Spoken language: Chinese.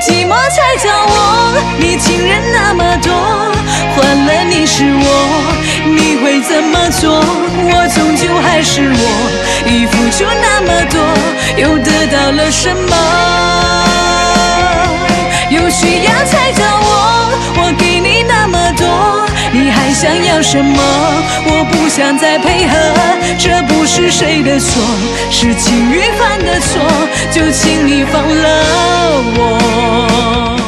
寂寞才叫我，你情人那么多，换了你是我，你会怎么做？我终究还是我，已付出那么多，又得到了什么？有需要才找我给你那么多，你还想要什么？我不想再配合，这不是谁的错，是情侣犯的错，就请你放了我。